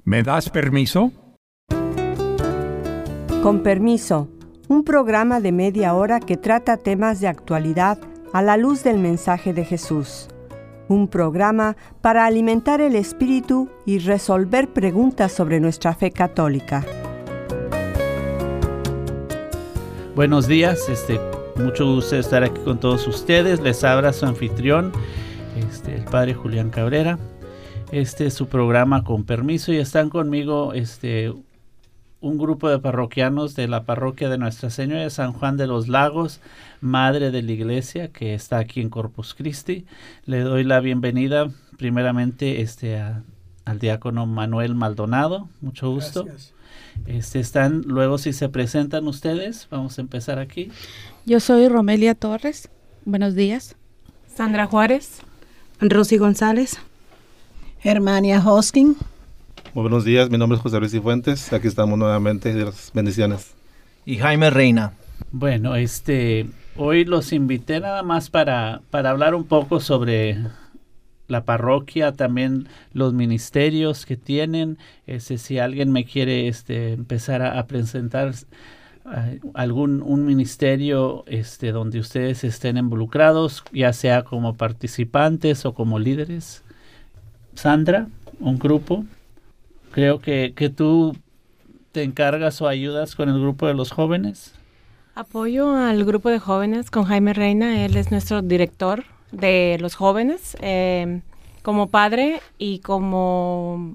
¿Me das permiso? Con permiso, un programa de media hora que trata temas de actualidad a la luz del mensaje de Jesús. Un programa para alimentar el espíritu y resolver preguntas sobre nuestra fe católica. Buenos días, mucho gusto de estar aquí con todos ustedes. Les habla su anfitrión, el padre Julián Cabrera. Este es su programa Con Permiso y están conmigo un grupo de parroquianos de la parroquia de Nuestra Señora de San Juan de los Lagos, Madre de la Iglesia, que está aquí en Corpus Christi. Le doy la bienvenida primeramente al diácono Manuel Maldonado. Mucho gusto. Gracias. Luego si se presentan ustedes, vamos a empezar aquí. Yo soy Romelia Torres. Buenos días. Sandra Juárez. Rosy González. Germania Hosking. Muy buenos días, mi nombre es José Luis Cifuentes. Aquí estamos nuevamente. Dios, bendiciones. Y Jaime Reina. Bueno, hoy los invité nada más para hablar un poco sobre la parroquia, también los ministerios que tienen. Si alguien me quiere empezar a presentar un ministerio donde ustedes estén involucrados, ya sea como participantes o como líderes. Sandra, un grupo. Creo que tú te encargas o ayudas con el grupo de los jóvenes. Apoyo al grupo de jóvenes con Jaime Reina. Él es nuestro director de los jóvenes. Como padre y como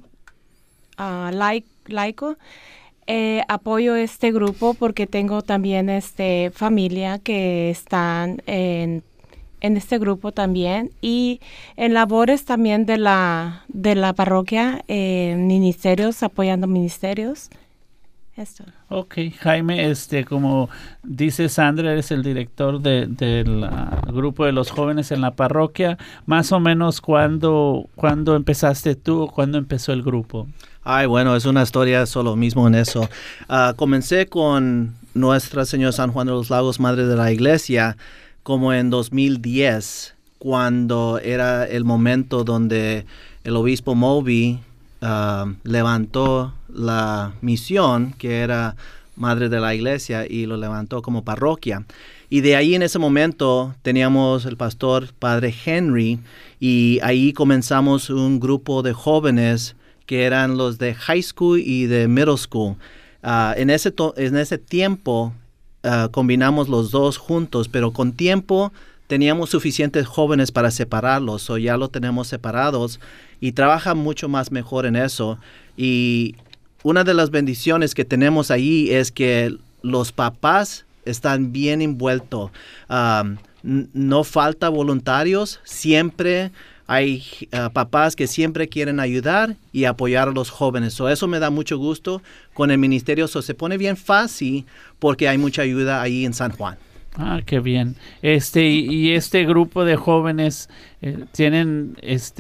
laico, apoyo este grupo porque tengo también familia que están en este grupo también, y en labores también de la parroquia, ministerios, apoyando ministerios. Esto. Ok, Jaime, como dice Sandra, eres el director del grupo de los jóvenes en la parroquia. Más o menos, ¿cuándo empezaste tú o cuándo empezó el grupo? Bueno, es una historia solo mismo en eso. Comencé con Nuestra Señora San Juan de los Lagos, Madre de la Iglesia, como en 2010, cuando era el momento donde el obispo Moby levantó la misión, que era Madre de la Iglesia, y lo levantó como parroquia. Y de ahí en ese momento teníamos el pastor Padre Henry, y ahí comenzamos un grupo de jóvenes que eran los de high school y de middle school. En ese tiempo combinamos los dos juntos, pero con tiempo teníamos suficientes jóvenes para separarlos, o ya lo tenemos separados y trabaja mucho más mejor en eso. Y una de las bendiciones que tenemos ahí es que los papás están bien envueltos. No falta voluntarios, siempre hay papás que siempre quieren ayudar y apoyar a los jóvenes. Eso me da mucho gusto con el ministerio. Se pone bien fácil porque hay mucha ayuda ahí en San Juan. Qué bien. Y este grupo de jóvenes tienen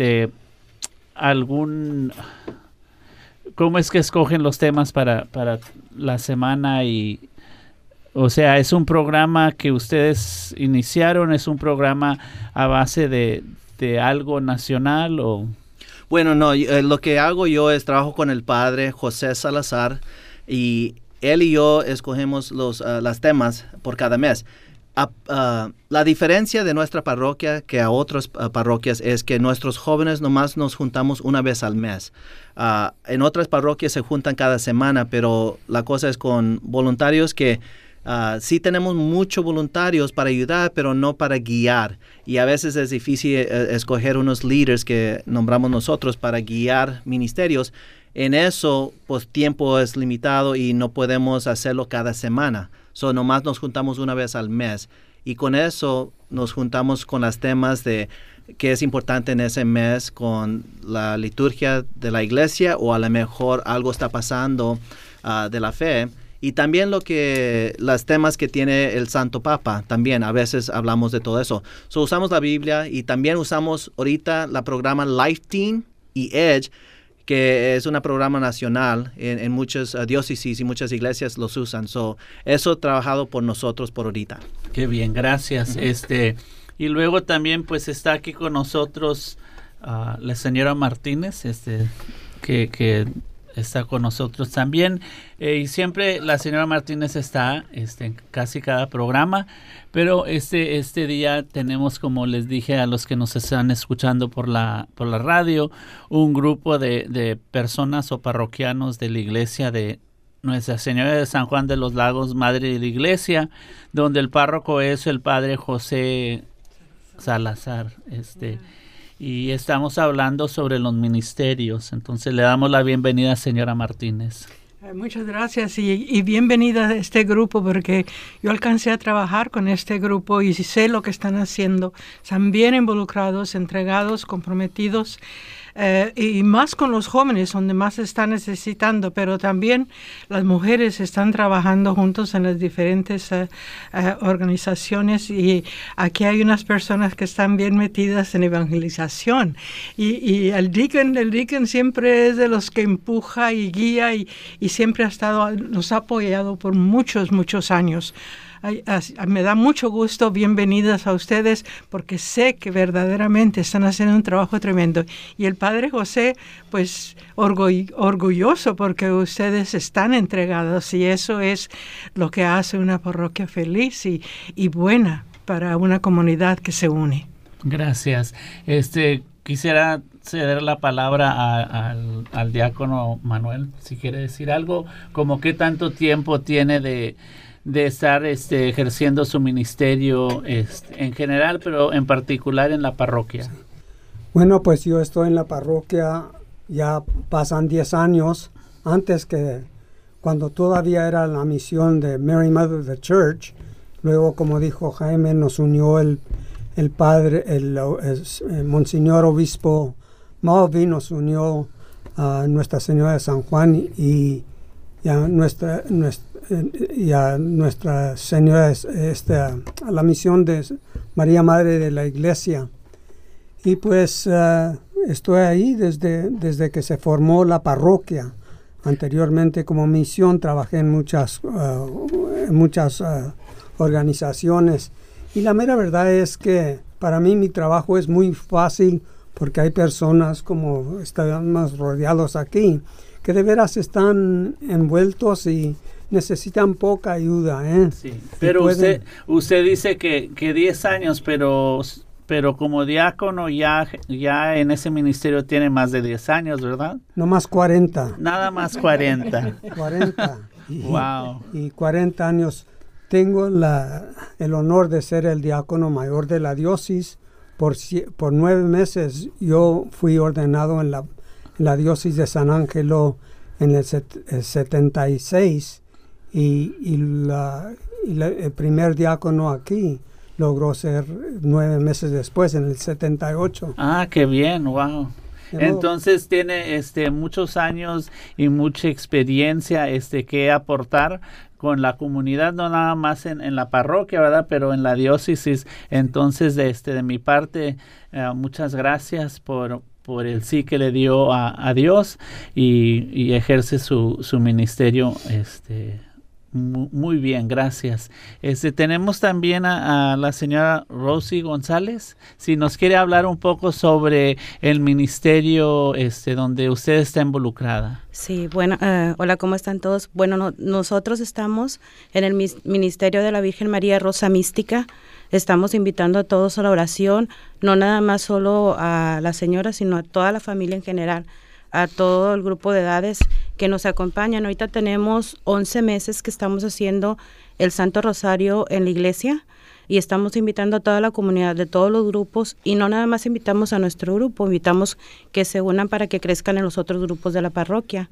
¿cómo es que escogen los temas para la semana? ¿Es un programa que ustedes iniciaron? ¿Es un programa a base de algo nacional o...? Bueno, no, lo que hago yo es trabajo con el padre José Salazar, y él y yo escogemos los temas por cada mes. La diferencia de nuestra parroquia que a otras parroquias es que nuestros jóvenes nomás nos juntamos una vez al mes. En otras parroquias se juntan cada semana, pero la cosa es con voluntarios que sí tenemos muchos voluntarios para ayudar, pero no para guiar. Y a veces es difícil escoger unos líderes que nombramos nosotros para guiar ministerios. En eso, pues tiempo es limitado y no podemos hacerlo cada semana. Nomás nos juntamos una vez al mes. Y con eso nos juntamos con los temas de qué es importante en ese mes con la liturgia de la iglesia, o a lo mejor algo está pasando de la fe. Y también los temas que tiene el Santo Papa, también a veces hablamos de todo eso. Usamos la Biblia, y también usamos ahorita la programa Life Team y Edge, que es un programa nacional en muchas diócesis y muchas iglesias los usan. Eso trabajado por nosotros por ahorita. Qué bien, gracias. Uh-huh. Y luego también pues está aquí con nosotros la señora Martínez, que está con nosotros también. Y siempre la señora Martínez está en casi cada programa, pero este día tenemos, como les dije a los que nos están escuchando por la radio, un grupo de personas o parroquianos de la iglesia de Nuestra Señora de San Juan de los Lagos, Madre de la Iglesia, donde el párroco es el padre José Salazar. Y estamos hablando sobre los ministerios. Entonces le damos la bienvenida, señora Martínez. Muchas gracias y bienvenida a este grupo, porque yo alcancé a trabajar con este grupo y sé lo que están haciendo. Están bien involucrados, entregados, comprometidos, y más con los jóvenes, donde más se está necesitando, pero también las mujeres están trabajando juntos en las diferentes organizaciones, y aquí hay unas personas que están bien metidas en evangelización, y el deacon siempre es de los que empuja y guía y siempre nos ha apoyado por muchos años. Me da mucho gusto, bienvenidas a ustedes, porque sé que verdaderamente están haciendo un trabajo tremendo. Y el Padre José, pues orgulloso, porque ustedes están entregados, y eso es lo que hace una parroquia feliz y buena para una comunidad que se une. Gracias. Quisiera ceder la palabra al diácono Manuel, si quiere decir algo, como qué tanto tiempo tiene de estar ejerciendo su ministerio en general, pero en particular en la parroquia. Bueno, pues yo estoy en la parroquia, ya pasan 10 años, antes que cuando todavía era la misión de Mary Mother of the Church. Luego, como dijo Jaime, nos unió el padre, el Monseñor Obispo Malvi, nos unió a Nuestra Señora de San Juan y a Nuestra Señora, a la misión de María Madre de la Iglesia. Y pues estoy ahí desde que se formó la parroquia. Anteriormente, como misión, trabajé en muchas organizaciones. Y la mera verdad es que para mí mi trabajo es muy fácil, porque hay personas, como estamos rodeados aquí, que de veras están envueltos y necesitan poca ayuda. Sí, pero usted dice que 10 años, pero como diácono ya en ese ministerio tiene más de 10 años, ¿verdad? No más 40. Nada más 40. 40. Wow. Y 40 años. Tengo el honor de ser el diácono mayor de la diócesis. Por 9 meses yo fui ordenado en la diócesis de San Ángelo en el 76, y el primer diácono aquí logró ser 9 meses después, en el 78. Ah, qué bien, wow. Entonces tiene muchos años y mucha experiencia que aportar con la comunidad, no nada más en la parroquia, ¿verdad? Pero en la diócesis. Entonces, de mi parte, muchas gracias por el sí que le dio a Dios, y ejerce su ministerio muy bien, gracias. Tenemos también a la señora Rosy González, si nos quiere hablar un poco sobre el ministerio donde usted está involucrada. Sí, bueno, hola, ¿cómo están todos? Bueno, nosotros estamos en el Ministerio de la Virgen María Rosa Mística. Estamos invitando a todos a la oración, no nada más solo a la señora, sino a toda la familia en general, a todo el grupo de edades que nos acompañan. Ahorita tenemos 11 meses que estamos haciendo el Santo Rosario en la iglesia, y estamos invitando a toda la comunidad de todos los grupos, y no nada más invitamos a nuestro grupo, invitamos que se unan para que crezcan en los otros grupos de la parroquia.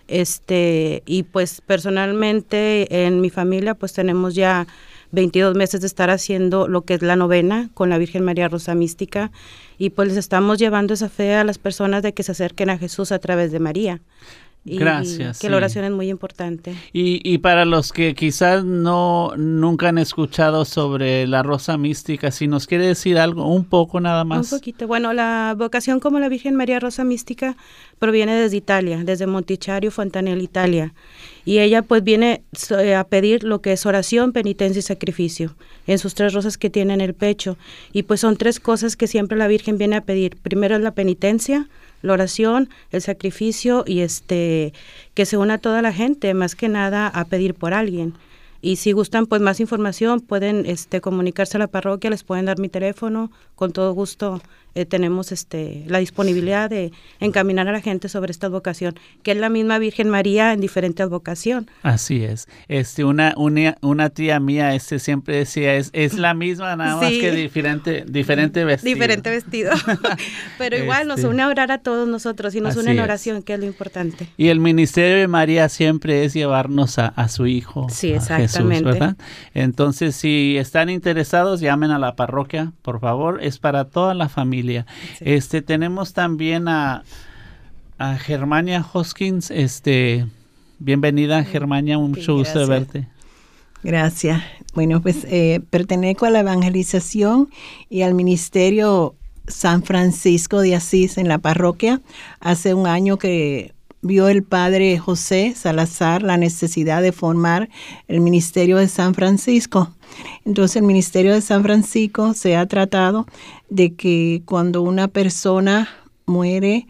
Y pues personalmente en mi familia pues tenemos ya 22 meses de estar haciendo lo que es la novena con la Virgen María Rosa Mística, y pues les estamos llevando esa fe a las personas de que se acerquen a Jesús a través de María. Gracias. Que la oración es muy importante. Y para los que quizás nunca han escuchado sobre la Rosa Mística, si nos quiere decir algo, un poco nada más. Un poquito. Bueno, la vocación como la Virgen María Rosa Mística proviene desde Italia, desde Montichiari, Fontanella, Italia. Y ella pues viene a pedir lo que es oración, penitencia y sacrificio en sus 3 rosas que tiene en el pecho. Y pues son 3 cosas que siempre la Virgen viene a pedir. Primero es la penitencia, la oración, el sacrificio y que se una toda la gente, más que nada a pedir por alguien. Y si gustan pues más información, pueden comunicarse a la parroquia, les pueden dar mi teléfono, con todo gusto tenemos la disponibilidad de encaminar a la gente sobre esta advocación, que es la misma Virgen María en diferente advocación. Así es. Una tía mía siempre decía, es la misma, nada más que diferente vestido. Diferente vestido. Pero igual nos une a orar a todos nosotros y nos une en oración, que es lo importante. Y el ministerio de María siempre es llevarnos a su Hijo, sí, exactamente. Jesús, ¿verdad? Entonces, si están interesados, llamen a la parroquia, por favor. Es para toda la familia. Sí. Tenemos también a Germania Hoskins. Bienvenida, Germania, mucho gusto de verte. Gracias. Bueno, pues pertenezco a la evangelización y al ministerio San Francisco de Asís en la parroquia. Hace un año que vio el padre José Salazar la necesidad de formar el ministerio de San Francisco. Entonces el ministerio de San Francisco se ha tratado de que cuando una persona muere,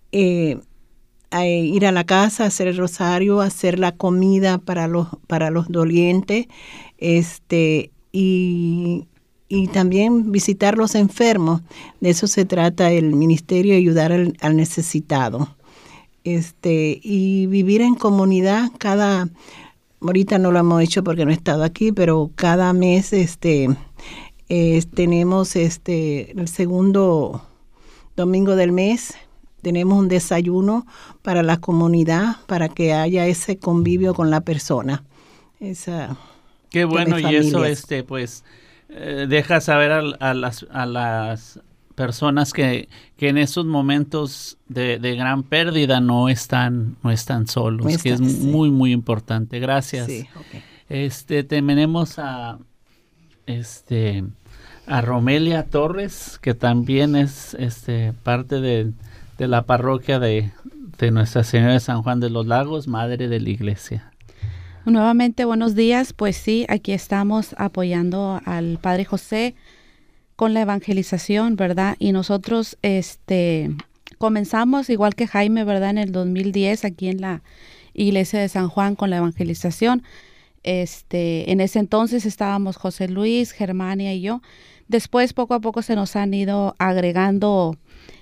a ir a la casa, hacer el rosario, hacer la comida para los dolientes, y también visitar los enfermos. De eso se trata el ministerio, ayudar al necesitado. Y vivir en comunidad ahorita no lo hemos hecho porque no he estado aquí, pero cada mes tenemos el segundo domingo del mes, tenemos un desayuno para la comunidad, para que haya ese convivio con la persona. Qué bueno, y eso deja saber a las personas que en esos momentos de gran pérdida no están solos, que es muy, muy importante. Gracias. Sí, okay. Tenemos a Romelia Torres, que también es parte de la parroquia de Nuestra Señora de San Juan de los Lagos, madre de la iglesia. Nuevamente, buenos días. Pues sí, aquí estamos apoyando al Padre José con la evangelización, ¿verdad? Y nosotros comenzamos, igual que Jaime, ¿verdad? En el 2010, aquí en la iglesia de San Juan con la evangelización. En ese entonces estábamos José Luis, Germania y yo. Después, poco a poco, se nos han ido agregando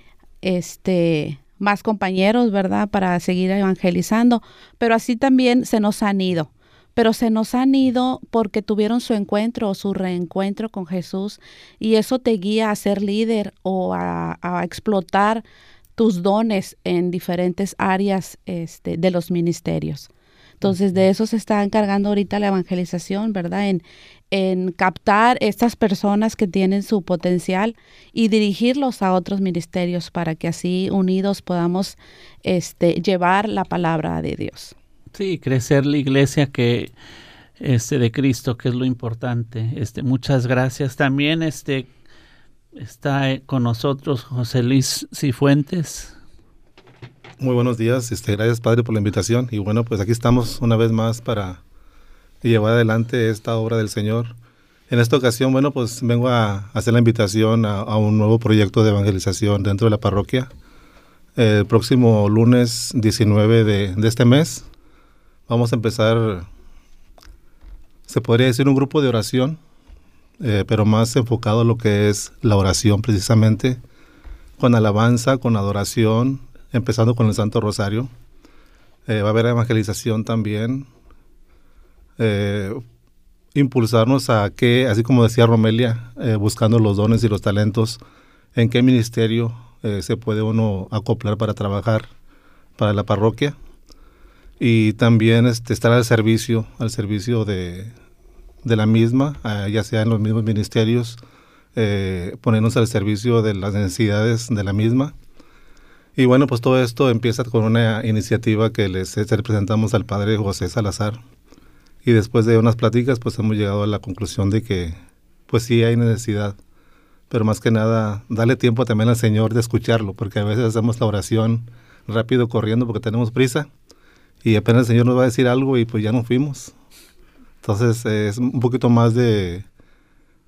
más compañeros, ¿verdad? Para seguir evangelizando. Pero así también se nos han ido. Pero se nos han ido porque tuvieron su encuentro o su reencuentro con Jesús, y eso te guía a ser líder o a explotar tus dones en diferentes áreas de los ministerios. Entonces, de eso se está encargando ahorita la evangelización, ¿verdad? En captar estas personas que tienen su potencial y dirigirlos a otros ministerios para que así unidos podamos llevar la palabra de Dios. Sí, crecer la iglesia de Cristo, que es lo importante. Muchas gracias. También está con nosotros José Luis Cifuentes. Muy buenos días. Gracias, Padre, por la invitación. Y bueno, pues aquí estamos una vez más para llevar adelante esta obra del Señor. En esta ocasión, bueno, pues vengo a hacer la invitación a un nuevo proyecto de evangelización dentro de la parroquia. El próximo lunes 19 de este mes vamos a empezar, se podría decir, un grupo de oración, pero más enfocado a lo que es la oración precisamente, con alabanza, con adoración, empezando con el Santo Rosario. Va a haber evangelización también, impulsarnos a que, así como decía Romelia, buscando los dones y los talentos, en qué ministerio se puede uno acoplar para trabajar para la parroquia. Y también estar al servicio de la misma, ya sea en los mismos ministerios, ponernos al servicio de las necesidades de la misma. Y bueno, pues todo esto empieza con una iniciativa que les presentamos al padre José Salazar. Y después de unas pláticas, pues hemos llegado a la conclusión de que, pues sí hay necesidad. Pero más que nada, darle tiempo también al Señor de escucharlo, porque a veces hacemos la oración rápido, corriendo, porque tenemos prisa. Y apenas el Señor nos va a decir algo y pues ya nos fuimos. Entonces es un poquito más de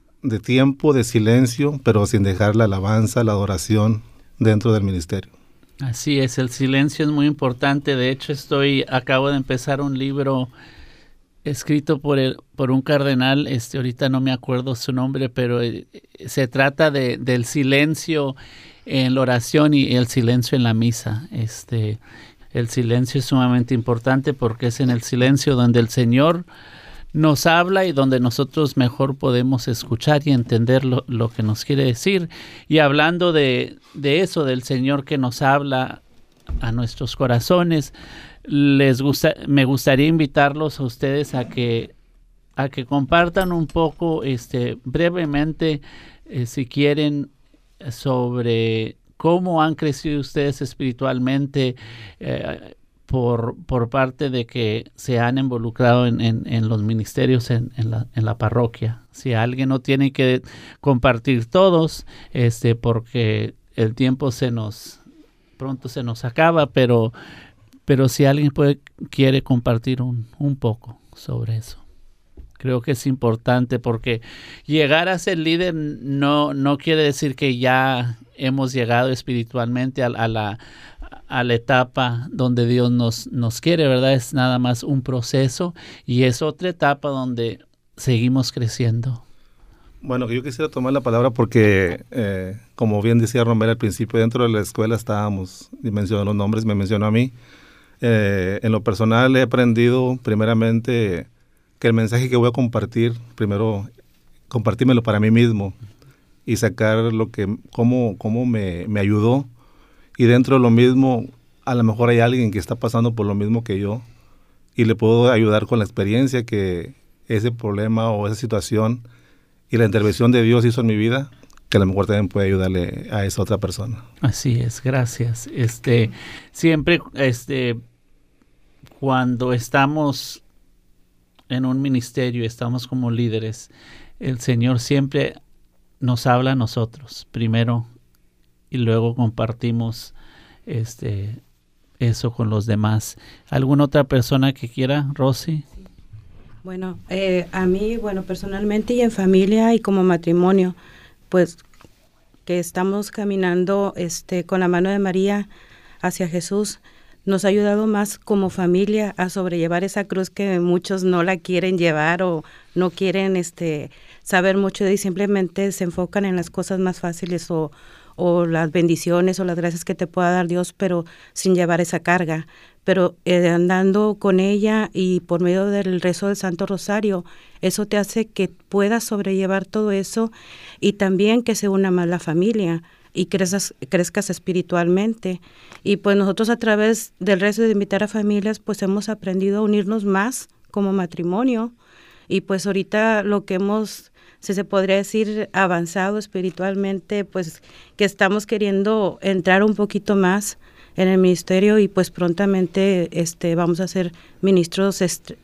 tiempo, de silencio, pero sin dejar la alabanza, la adoración dentro del ministerio. Así es, el silencio es muy importante. De hecho, acabo de empezar un libro escrito por un cardenal, ahorita no me acuerdo su nombre, pero se trata del silencio en la oración y el silencio en la misa. El silencio es sumamente importante porque es en el silencio donde el Señor nos habla y donde nosotros mejor podemos escuchar y entender lo que nos quiere decir. Y hablando de eso, del Señor que nos habla a nuestros corazones, me gustaría invitarlos a ustedes a que compartan un poco, brevemente, si quieren, sobre cómo han crecido ustedes espiritualmente, por parte de que se han involucrado en los ministerios en la parroquia. Si alguien no tiene que compartir todos, porque el tiempo pronto se nos acaba, pero si alguien quiere compartir un poco sobre eso. Creo que es importante porque llegar a ser líder no quiere decir que ya hemos llegado espiritualmente a la etapa donde Dios nos quiere, ¿verdad? Es nada más un proceso y es otra etapa donde seguimos creciendo. Bueno, yo quisiera tomar la palabra porque, como bien decía Romero al principio, dentro de la escuela estábamos, y mencionó los nombres, me mencionó a mí. En lo personal he aprendido primeramente que el mensaje que voy a compartir, primero compartírmelo para mí mismo y sacar cómo me ayudó. Y dentro de lo mismo, a lo mejor hay alguien que está pasando por lo mismo que yo y le puedo ayudar con la experiencia que ese problema o esa situación y la intervención de Dios hizo en mi vida, que a lo mejor también puede ayudarle a esa otra persona. Así es, gracias. Siempre, cuando estamos en un ministerio, estamos como líderes, el Señor siempre nos habla a nosotros primero y luego compartimos eso con los demás. ¿Alguna otra persona que quiera, Rosy? Bueno, a mí, personalmente y en familia y como matrimonio, pues que estamos caminando con la mano de María hacia Jesús, nos ha ayudado más como familia a sobrellevar esa cruz que muchos no la quieren llevar o no quieren saber mucho de y simplemente se enfocan en las cosas más fáciles o las bendiciones o las gracias que te pueda dar Dios, pero sin llevar esa carga. Pero andando con ella y por medio del rezo del Santo Rosario, eso te hace que puedas sobrellevar todo eso y también que se una más la familia y crezcas espiritualmente. Y pues nosotros a través del rezo de invitar a familias, pues hemos aprendido a unirnos más como matrimonio. Y pues ahorita lo que hemos, si se podría decir, avanzado espiritualmente, pues que estamos queriendo entrar un poquito más en el ministerio y pues prontamente vamos a ser ministros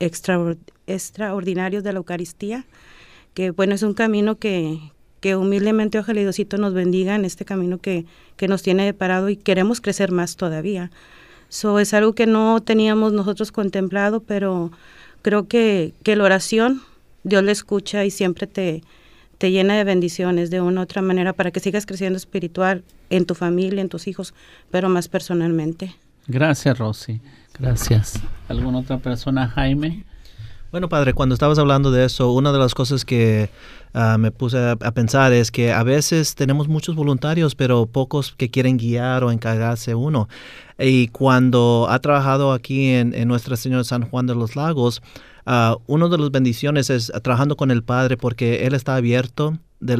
extraordinarios de la Eucaristía, que bueno, es un camino que humildemente ojalá y Diosito nos bendiga en este camino que nos tiene deparado y queremos crecer más todavía. Es algo que no teníamos nosotros contemplado, pero creo que la oración, Dios la escucha y siempre te llena de bendiciones de una u otra manera para que sigas creciendo espiritual en tu familia, en tus hijos, pero más personalmente. Gracias, Rosy. Gracias. ¿Alguna otra persona, Jaime? Bueno, padre, cuando estabas hablando de eso, una de las cosas que me puse a pensar es que a veces tenemos muchos voluntarios, pero pocos que quieren guiar o encargarse uno. Y cuando ha trabajado aquí en Nuestra Señora de San Juan de los Lagos, una de las bendiciones es trabajando con el Padre porque Él está abierto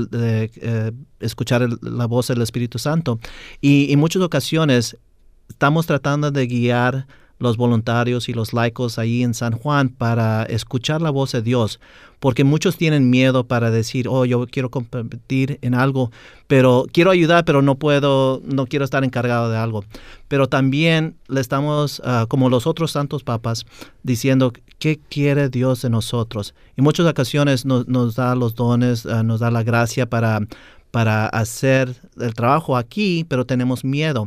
de escuchar la voz del Espíritu Santo. Y en muchas ocasiones estamos tratando de guiar los voluntarios y los laicos ahí en San Juan para escuchar la voz de Dios, porque muchos tienen miedo para decir, yo quiero competir en algo, pero quiero ayudar, pero no quiero estar encargado de algo. Pero también le estamos, como los otros santos papas, diciendo qué quiere Dios de nosotros. En muchas ocasiones nos da los dones, nos da la gracia para hacer el trabajo aquí, pero tenemos miedo.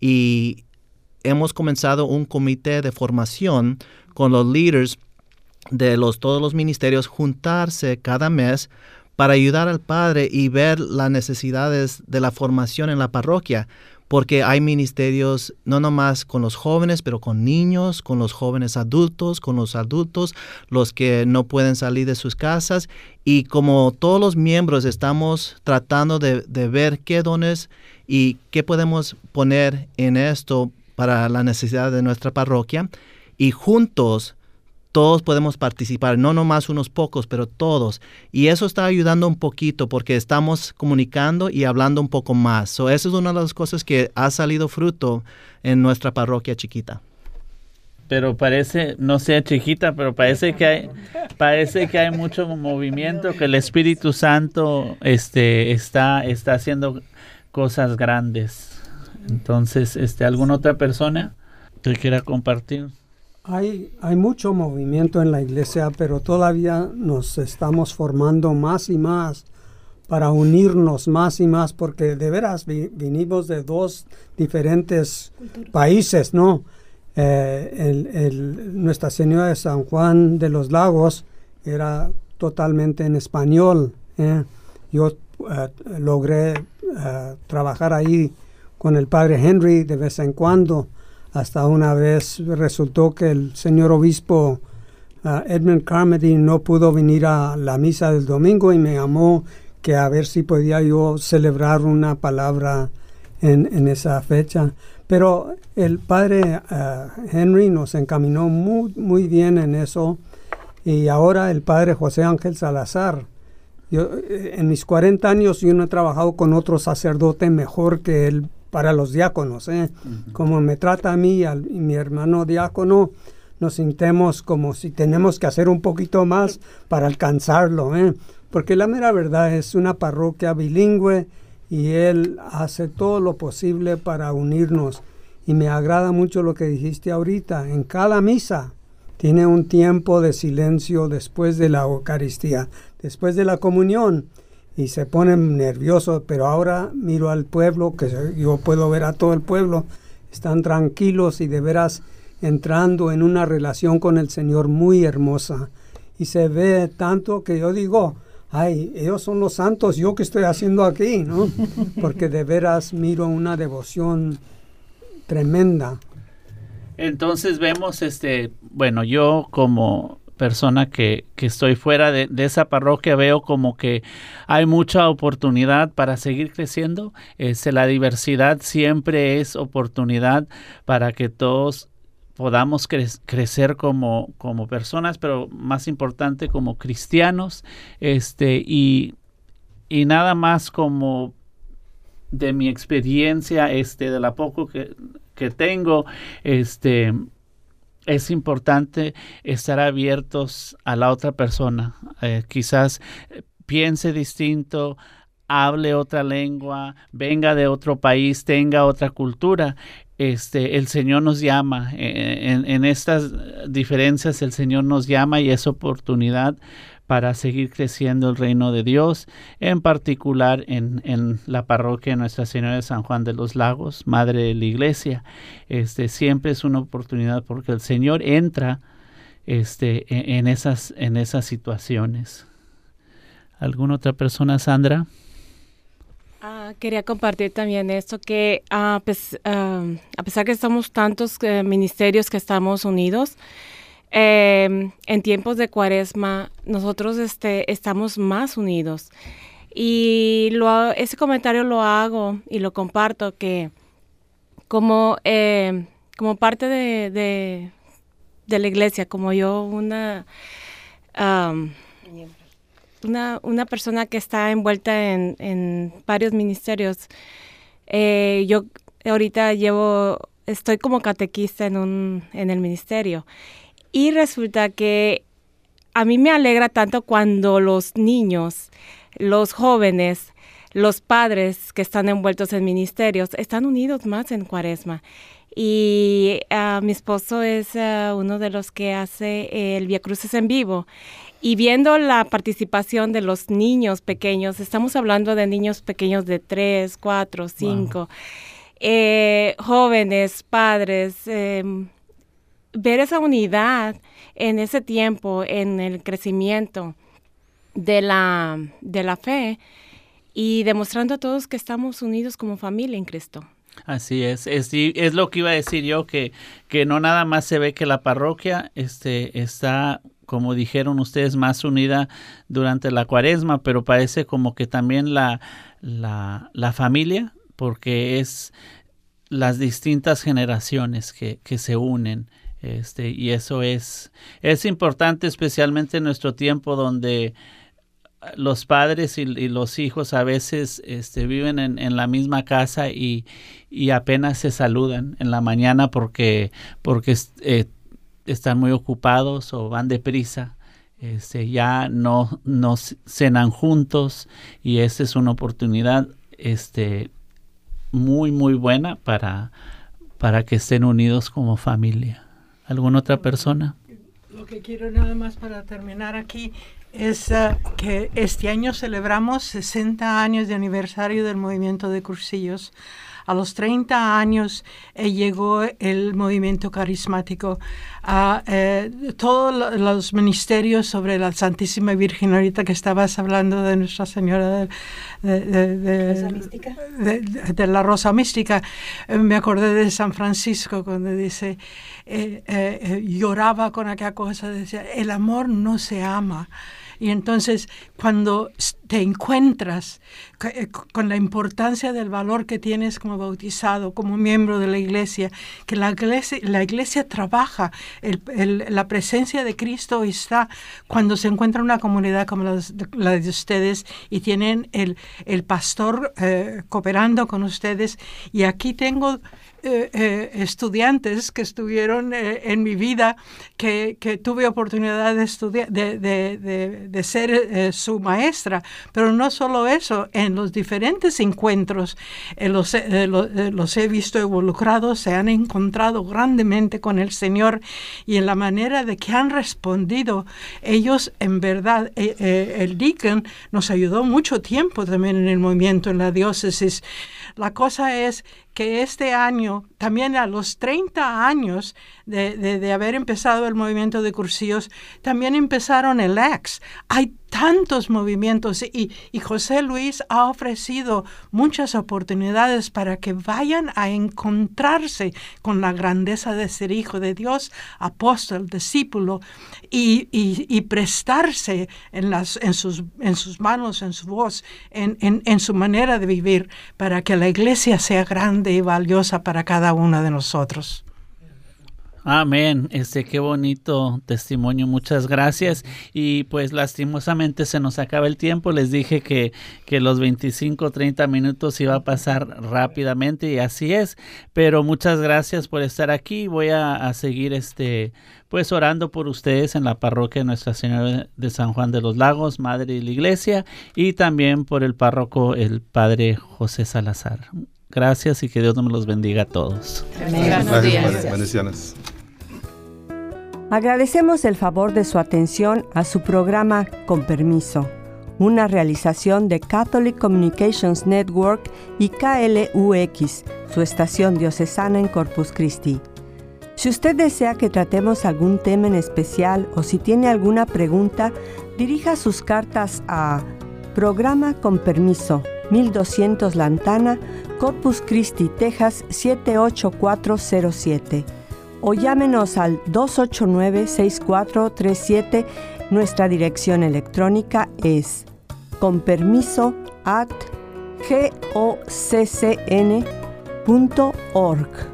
Y hemos comenzado un comité de formación con los líderes de todos los ministerios, juntarse cada mes para ayudar al Padre y ver las necesidades de la formación en la parroquia, porque hay ministerios no nomás con los jóvenes, pero con niños, con los jóvenes adultos, con los adultos, los que no pueden salir de sus casas. Y como todos los miembros estamos tratando de ver qué dones y qué podemos poner en esto para la necesidad de nuestra parroquia, y juntos todos podemos participar, no nomás unos pocos, pero todos. Y eso está ayudando un poquito porque estamos comunicando y hablando un poco más. So, esa es una de las cosas que ha salido fruto en nuestra parroquia chiquita. Pero parece, no sea chiquita, pero parece que hay mucho movimiento, que el Espíritu Santo está haciendo cosas grandes. Entonces, ¿alguna otra persona que quiera compartir? Hay mucho movimiento en la iglesia, pero todavía nos estamos formando más y más para unirnos más y más, porque de veras vinimos de dos diferentes países, ¿no? Nuestra Señora de San Juan de los Lagos era totalmente en español. Yo logré trabajar ahí con el padre Henry de vez en cuando. Hasta una vez resultó que el señor obispo Edmund Carmody no pudo venir a la misa del domingo y me llamó que a ver si podía yo celebrar una palabra en esa fecha. Pero el padre Henry nos encaminó muy bien en eso. Y ahora el padre José Ángel Salazar. En mis 40 años yo no he trabajado con otro sacerdote mejor que él para los diáconos. Como me trata a mí y mi hermano diácono, nos sintemos como si tenemos que hacer un poquito más para alcanzarlo. Porque la mera verdad es una parroquia bilingüe y él hace todo lo posible para unirnos. Y me agrada mucho lo que dijiste ahorita. En cada misa tiene un tiempo de silencio después de la Eucaristía, después de la comunión. Y se ponen nerviosos, pero ahora miro al pueblo, que yo puedo ver a todo el pueblo, están tranquilos y de veras entrando en una relación con el Señor muy hermosa. Y se ve tanto que yo digo, ay, ellos son los santos, ¿yo qué estoy haciendo aquí? ¿No? Porque de veras miro una devoción tremenda. Entonces vemos, yo como persona que estoy fuera de esa parroquia, veo como que hay mucha oportunidad para seguir creciendo. La diversidad siempre es oportunidad para que todos podamos crecer como personas, pero más importante como cristianos, y nada más como de mi experiencia, de la poco que tengo, es importante estar abiertos a la otra persona. Quizás piense distinto, hable otra lengua, venga de otro país, tenga otra cultura. El Señor nos llama. En estas diferencias el Señor nos llama y es oportunidad para seguir creciendo el reino de Dios, en particular en la parroquia de Nuestra Señora de San Juan de los Lagos, Madre de la Iglesia. Siempre es una oportunidad porque el Señor entra en esas situaciones. ¿Alguna otra persona, Sandra? Quería compartir también esto, que a pesar que somos tantos ministerios que estamos unidos, en tiempos de Cuaresma nosotros estamos más unidos. Y ese comentario lo hago y lo comparto, que como parte de la iglesia, como yo una persona que está envuelta en varios ministerios, yo ahorita estoy como catequista en el ministerio. Y resulta que a mí me alegra tanto cuando los niños, los jóvenes, los padres que están envueltos en ministerios están unidos más en Cuaresma. Y mi esposo es uno de los que hace el Vía Crucis en vivo. Y viendo la participación de los niños pequeños, estamos hablando de niños pequeños de 3, 4, 5, jóvenes, padres, ver esa unidad en ese tiempo, en el crecimiento de la fe y demostrando a todos que estamos unidos como familia en Cristo. Así es lo que iba a decir yo, que no nada más se ve que la parroquia está, como dijeron ustedes, más unida durante la Cuaresma, pero parece como que también la familia, porque es las distintas generaciones que se unen, y eso es importante, especialmente en nuestro tiempo donde los padres y los hijos a veces viven en la misma casa y apenas se saludan en la mañana porque están muy ocupados o van deprisa. Ya no cenan juntos, y esta es una oportunidad muy muy buena para que estén unidos como familia. ¿Alguna otra persona? Lo que quiero nada más para terminar aquí es que este año celebramos 60 años de aniversario del movimiento de Cursillos. A los 30 años llegó el movimiento carismático a todos los ministerios sobre la Santísima Virgen. Ahorita que estabas hablando de Nuestra Señora de la Rosa Mística, me acordé de San Francisco cuando dice, lloraba con aquella cosa, decía, el amor no se ama. Y entonces, cuando te encuentras con la importancia del valor que tienes como bautizado, como miembro de la iglesia, que la iglesia trabaja, la presencia de Cristo está cuando se encuentra una comunidad como la de ustedes y tienen el pastor cooperando con ustedes. Y aquí tengo estudiantes que estuvieron en mi vida, que tuve oportunidad de estudiar, de ser su maestra, pero no solo eso, en los diferentes encuentros los he visto involucrados, se han encontrado grandemente con el Señor, y en la manera de que han respondido ellos, en verdad, el deacon nos ayudó mucho tiempo también en el movimiento en la diócesis. La cosa es que este año, también a los 30 años de haber empezado el movimiento de Cursillos, también empezaron el ACTS. Hay tantos movimientos y José Luis ha ofrecido muchas oportunidades para que vayan a encontrarse con la grandeza de ser hijo de Dios, apóstol, discípulo, y prestarse en sus manos, en su voz, en su manera de vivir, para que la iglesia sea grande y valiosa para cada uno de nosotros. Amén. Qué bonito testimonio. Muchas gracias. Y pues lastimosamente se nos acaba el tiempo. Les dije que los 25-30 minutos iba a pasar rápidamente, y así es. Pero muchas gracias por estar aquí. Voy a seguir pues orando por ustedes en la parroquia de Nuestra Señora de San Juan de los Lagos, Madre de la Iglesia, y también por el párroco, el Padre José Salazar. Gracias, y que Dios nos los bendiga a todos. Gracias. Bendiciones. Agradecemos el favor de su atención a su programa Con Permiso, una realización de Catholic Communications Network y KLUX, su estación diocesana en Corpus Christi. Si usted desea que tratemos algún tema en especial o si tiene alguna pregunta, dirija sus cartas a Programa Con Permiso, 1200 Lantana, Corpus Christi, Texas 78407. O llámenos al 289-6437. Nuestra dirección electrónica es conpermiso@goccn.org.